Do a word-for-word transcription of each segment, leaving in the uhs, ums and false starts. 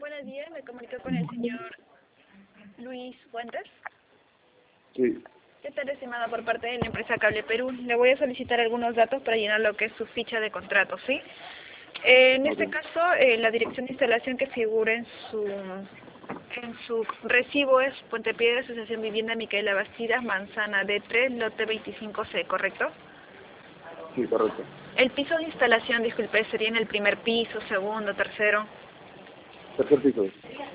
Buenos días, me comunico con el señor Luis Fuentes. Sí. ¿Qué tal, estimado? Por parte de la empresa Cable Perú, le voy a solicitar algunos datos para llenar lo que es su ficha de contrato, ¿sí? Eh, en este Ok. caso, eh, la dirección de instalación que figura en su en su recibo es Puente Piedra, Asociación Vivienda Micaela Bastidas, Manzana D tres, lote veinticinco C, ¿correcto? Sí, correcto. El piso de instalación, disculpe, sería en el primer piso, segundo, tercero. Tercer piso.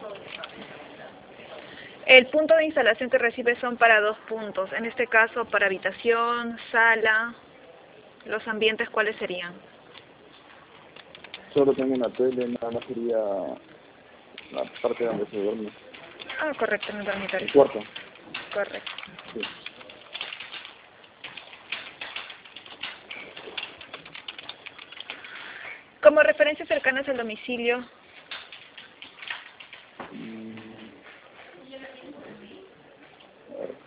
El punto de instalación que recibe son para dos puntos, en este caso para habitación, sala, los ambientes, ¿cuáles serían? Solo tengo una tele, nada más sería la parte donde se duerme. Ah, correcto, en el dormitorio. El cuarto. Correcto. Sí. Como referencias cercanas al domicilio, Mm, a ver.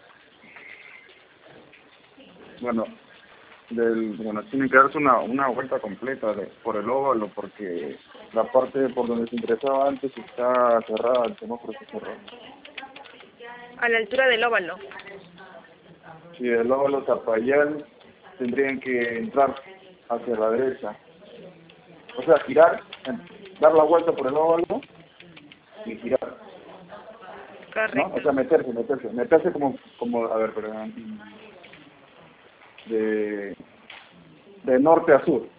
Bueno, del, bueno, tiene que darse una, una vuelta completa de, por el óvalo, porque la parte por donde se ingresaba antes está cerrada, el semáforo está cerrado. a la altura del óvalo. Si del óvalo Zapayal tendrían que entrar hacia la derecha. O sea, girar, dar la vuelta por el óvalo y girar, ¿no? O Correcto. sea, meterse, meterse, meterse como, como a ver, perdón, de, de norte a sur.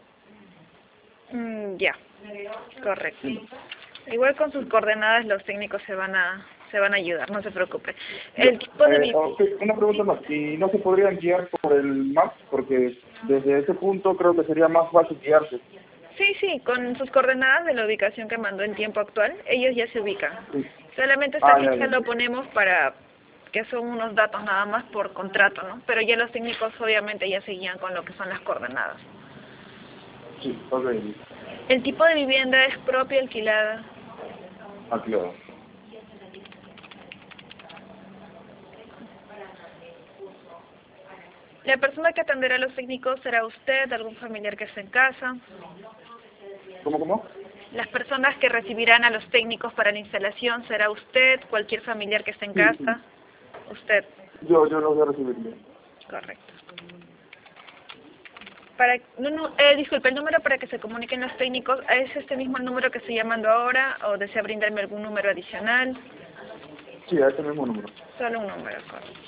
Mm, ya, correcto. Sí. Igual con sus coordenadas los técnicos se van a se van a ayudar, no se preocupe. Ya, El tipo de eh, vi- ok, una pregunta más, ¿y no se podrían guiar por el Maps? Porque desde ese punto creo que sería más fácil guiarse. Sí, sí, con sus coordenadas de la ubicación que mandó en tiempo actual, ellos ya se ubican. Sí. Solamente esta Ah, ya, ficha ya. lo ponemos para que son unos datos nada más por contrato, ¿no? Pero ya los técnicos obviamente ya se guían con lo que son las coordenadas. Sí, ok, El tipo de vivienda es propia, alquilada. aclarado. La persona que atenderá a los técnicos será usted, algún familiar que esté en casa. ¿Cómo, cómo? Las personas que recibirán a los técnicos para la instalación será usted, cualquier familiar que esté en Sí, sí, casa. Usted. yo, yo lo voy a recibir bien. Correcto. Para, no, no, eh, disculpe, el número para que se comuniquen los técnicos, ¿es este mismo el número que estoy llamando ahora o desea brindarme algún número adicional? Sí, a ese mismo número. Solo un número, correcto.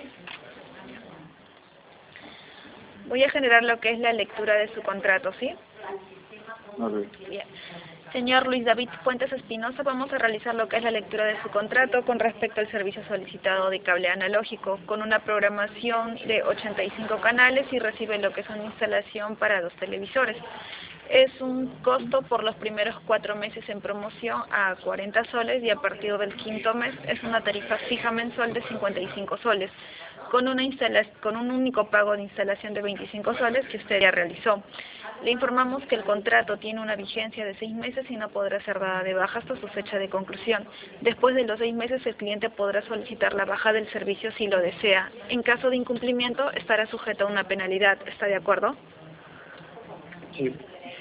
Voy a generar lo que es la lectura de su contrato, ¿sí? Ok. Bien. Señor Luis David Fuentes Espinosa, vamos a realizar lo que es la lectura de su contrato con respecto al servicio solicitado de cable analógico, con una programación de ochenta y cinco canales y recibe lo que es una instalación para dos televisores. Es un costo por los primeros cuatro meses en promoción a cuarenta soles y a partir del quinto mes es una tarifa fija mensual de cincuenta y cinco soles, con una instala con un único pago de instalación de veinticinco soles que usted ya realizó. Le informamos que el contrato tiene una vigencia de seis meses y no podrá ser dada de baja hasta su fecha de conclusión. Después de los seis meses el cliente podrá solicitar la baja del servicio si lo desea. En caso de incumplimiento estará sujeto a una penalidad. ¿Está de acuerdo? Sí.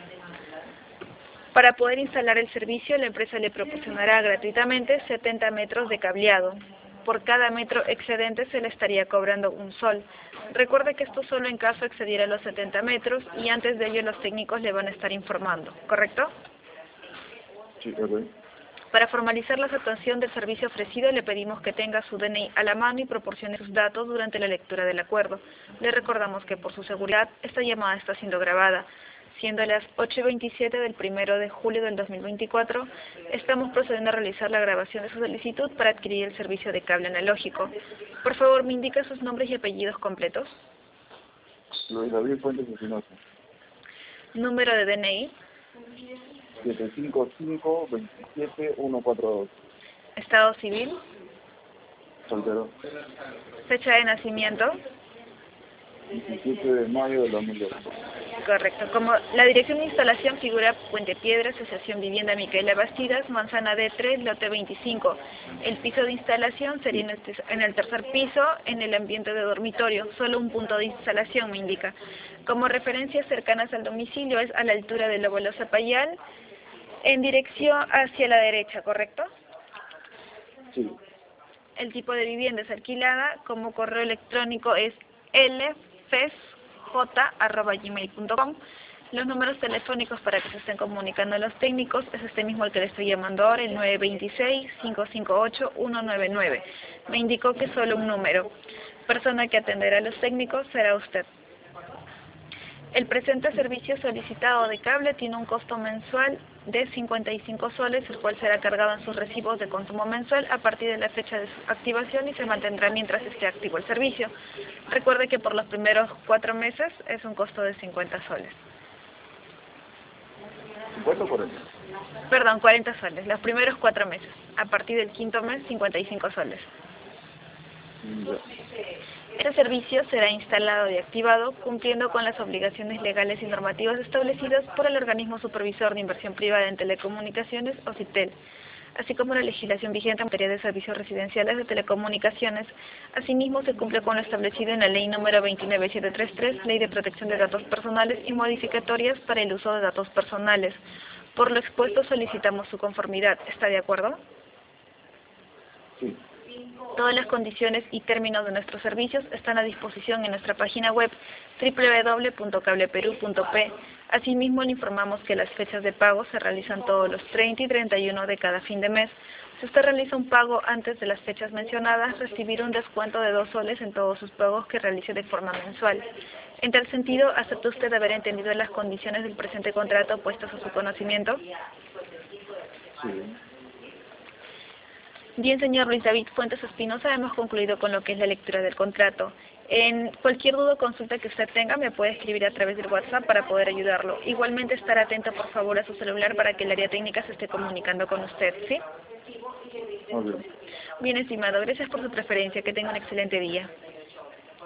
Para poder instalar el servicio, la empresa le proporcionará gratuitamente setenta metros de cableado. Por cada metro excedente se le estaría cobrando un sol. Recuerde que esto solo en caso excediera los setenta metros y antes de ello los técnicos le van a estar informando, ¿correcto? Sí, ok. Para formalizar la aceptación del servicio ofrecido le pedimos que tenga su D N I a la mano y proporcione sus datos durante la lectura del acuerdo. Le recordamos que por su seguridad esta llamada está siendo grabada. Siendo las ocho y veintisiete del primero de julio del dos mil veinticuatro, estamos procediendo a realizar la grabación de su solicitud para adquirir el servicio de cable analógico. Por favor, me indica sus nombres y apellidos completos. Luis David Fuentes Espinosa. Número de D N I. siete cinco cinco, dos siete, uno cuatro dos. Estado civil. Soltero. Fecha de nacimiento. diecisiete de mayo del dos mil dos. Correcto. Como la dirección de instalación figura Puente Piedra, Asociación Vivienda Micaela Bastidas, Manzana D tres, lote veinticinco. El piso de instalación sería en el, en el tercer piso, en el ambiente de dormitorio. Solo un punto de instalación me indica. Como referencias cercanas al domicilio es a la altura del óvalo Zapayal En dirección hacia la derecha, ¿correcto? Sí. El tipo de vivienda es alquilada, como correo electrónico es l f e s j arroba gmail punto com. Los números telefónicos para que se estén comunicando los técnicos es este mismo al que le estoy llamando ahora, el nueve dos seis, cinco cinco ocho, uno nueve nueve. Me indicó que solo un número. Persona que atenderá a los técnicos será usted. El presente servicio solicitado de cable tiene un costo mensual de cincuenta y cinco soles, el cual será cargado en sus recibos de consumo mensual a partir de la fecha de su activación y se mantendrá mientras esté activo el servicio. Recuerde que por los primeros cuatro meses es un costo de cincuenta soles. ¿cincuenta o cuarenta? Perdón, cuarenta soles, los primeros cuatro meses. A partir del quinto mes, cincuenta y cinco soles. Ya. Este servicio será instalado y activado cumpliendo con las obligaciones legales y normativas establecidas por el Organismo Supervisor de Inversión Privada en Telecomunicaciones, OSITEL, así como la legislación vigente en materia de servicios residenciales de telecomunicaciones. Asimismo, se cumple con lo establecido en la Ley número veintinueve mil setecientos treinta y tres, Ley de Protección de Datos Personales y modificatorias para el uso de datos personales. Por lo expuesto, solicitamos su conformidad. ¿Está de acuerdo? Sí. Todas las condiciones y términos de nuestros servicios están a disposición en nuestra página web doble u doble u doble u punto cableperú punto pe. Asimismo, le informamos que las fechas de pago se realizan todos los treinta y treinta y uno de cada fin de mes. Si usted realiza un pago antes de las fechas mencionadas, recibirá un descuento de dos soles en todos sus pagos que realice de forma mensual. En tal sentido, ¿acepta usted haber entendido las condiciones del presente contrato puestas a su conocimiento? Sí. Bien, señor Luis David Fuentes Espinosa, hemos concluido con lo que es la lectura del contrato. En cualquier duda o consulta que usted tenga, me puede escribir a través del WhatsApp para poder ayudarlo. Igualmente, estar atento, por favor, a su celular para que el área técnica se esté comunicando con usted, ¿sí? Muy bien. Bien, estimado, gracias por su preferencia. Que tenga un excelente día.